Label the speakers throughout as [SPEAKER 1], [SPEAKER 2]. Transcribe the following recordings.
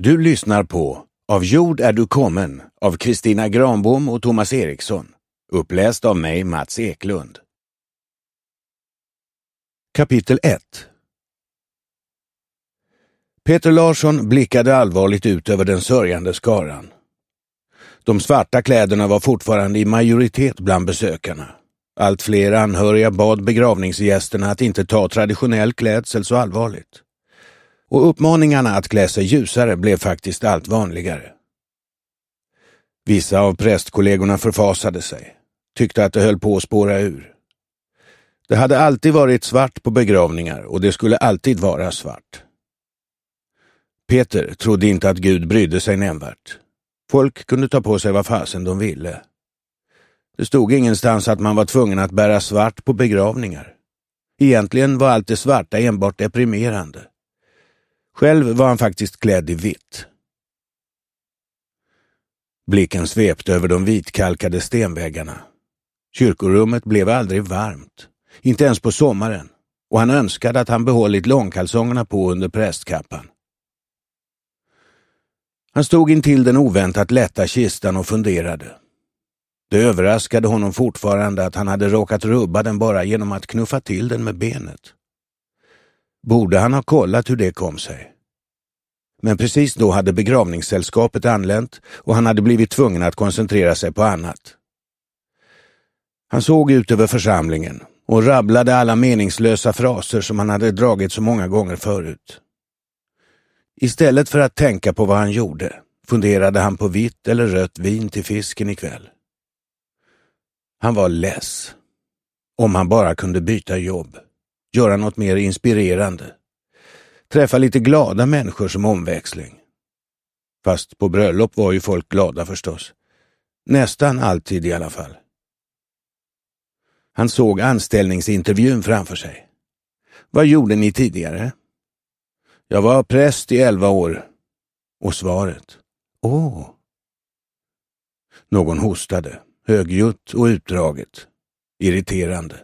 [SPEAKER 1] Du lyssnar på Av jord är du kommen av Kristina Granbom och Thomas Eriksson. Uppläst av mig, Mats Eklund. Kapitel 1. Peter Larsson blickade allvarligt ut över den sörjande skaran. De svarta kläderna var fortfarande i majoritet bland besökarna. Allt fler anhöriga bad begravningsgästerna att inte ta traditionell klädsel så allvarligt. Och uppmaningarna att klä sig ljusare blev faktiskt allt vanligare. Vissa av prästkollegorna förfasade sig, tyckte att det höll på att spåra ur. Det hade alltid varit svart på begravningar och det skulle alltid vara svart. Peter trodde inte att Gud brydde sig nämnvärt. Folk kunde ta på sig vad fasen de ville. Det stod ingenstans att man var tvungen att bära svart på begravningar. Egentligen var allt det svarta enbart deprimerande. Själv var han faktiskt klädd i vitt. Blicken svepte över de vitkalkade stenväggarna. Kyrkorummet blev aldrig varmt, inte ens på sommaren, och han önskade att han behållit långkalsongerna på under prästkappan. Han stod intill den oväntat lätta kistan och funderade. Det överraskade honom fortfarande att han hade råkat rubba den bara genom att knuffa till den med benet. Borde han ha kollat hur det kom sig? Men precis då hade begravningssällskapet anlänt och han hade blivit tvungen att koncentrera sig på annat. Han såg ut över församlingen och rabblade alla meningslösa fraser som han hade dragit så många gånger förut. Istället för att tänka på vad han gjorde funderade han på vitt eller rött vin till fisken ikväll. Han var less. Om han bara kunde byta jobb, göra något mer inspirerande. Träffa lite glada människor som omväxling. Fast på bröllop var ju folk glada förstås. Nästan alltid i alla fall. Han såg anställningsintervjun framför sig. Vad gjorde ni tidigare? Jag var präst i 11 år. Och svaret. Åh. Någon hostade, högljutt och utdraget. Irriterande.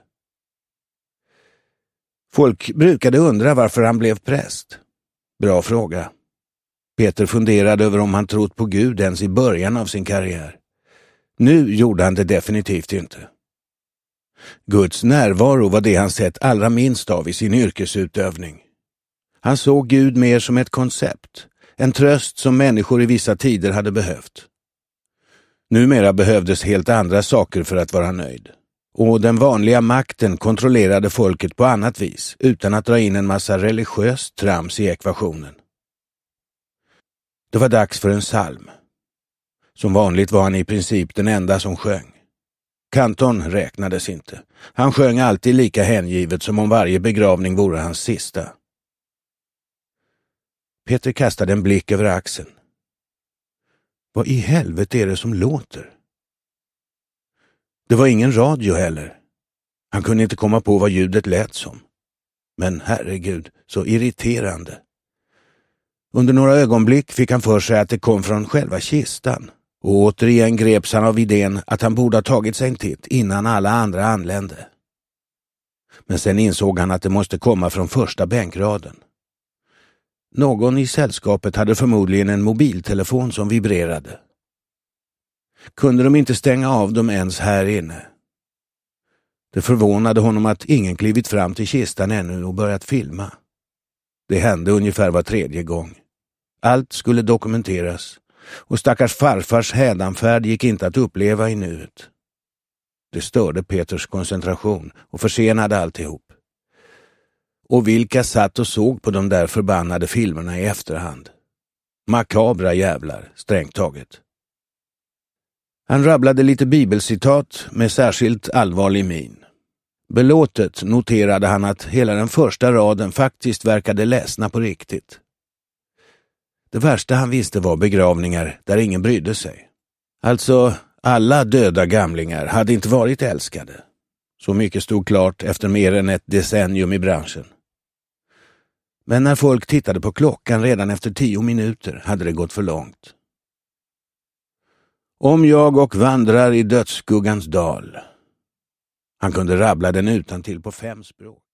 [SPEAKER 1] Folk brukade undra varför han blev präst. Bra fråga. Peter funderade över om han trott på Gud ens i början av sin karriär. Nu gjorde han det definitivt inte. Guds närvaro var det han sett allra minst av i sin yrkesutövning. Han såg Gud mer som ett koncept, en tröst som människor i vissa tider hade behövt. Numera behövdes helt andra saker för att vara nöjd. Och den vanliga makten kontrollerade folket på annat vis, utan att dra in en massa religiöst trams i ekvationen. Det var dags för en psalm. Som vanligt var han i princip den enda som sjöng. Kantorn räknades inte. Han sjöng alltid lika hängivet som om varje begravning vore hans sista. Peter kastade en blick över axeln. Vad i helvete är det som låter? Det var ingen radio heller. Han kunde inte komma på vad ljudet lät som. Men herregud, så irriterande. Under några ögonblick fick han för sig att det kom från själva kistan. Och återigen greps han av idén att han borde ha tagit sig en titt innan alla andra anlände. Men sen insåg han att det måste komma från första bänkraden. Någon i sällskapet hade förmodligen en mobiltelefon som vibrerade. Kunde de inte stänga av dem ens här inne? Det förvånade honom att ingen klivit fram till kistan ännu och börjat filma. Det hände ungefär var 3:e gång. Allt skulle dokumenteras och stackars farfars hädanfärd gick inte att uppleva i nuet. Det störde Peters koncentration och försenade alltihop. Och vilka satt och såg på de där förbannade filmerna i efterhand? Makabra jävlar, strängt taget. Han rabblade lite bibelcitat med särskilt allvarlig min. Belåtet noterade han att hela den första raden faktiskt verkade läsna på riktigt. Det värsta han visste var begravningar där ingen brydde sig. Alltså, alla döda gamlingar hade inte varit älskade. Så mycket stod klart efter mer än ett decennium i branschen. Men när folk tittade på klockan redan efter 10 minuter hade det gått för långt. Om jag och vandrar i dödsskuggans dal. Han kunde rabbla den utantill på 5 språk.